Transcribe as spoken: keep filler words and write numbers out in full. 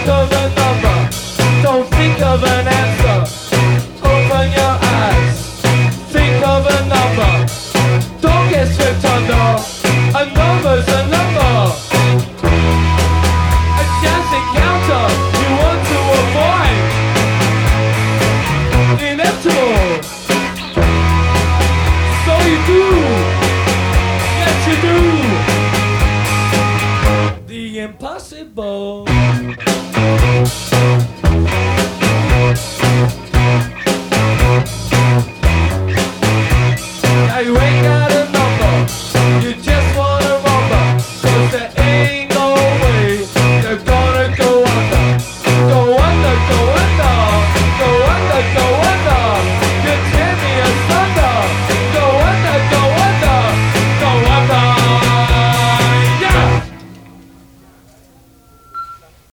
think of a number, don't think of an answer. Open your eyes, think of a number. Don't get swept under, a number's a number. A chance encounter you want to avoid. Inevitable, so you do, yes you do. The impossible. Now you wake up.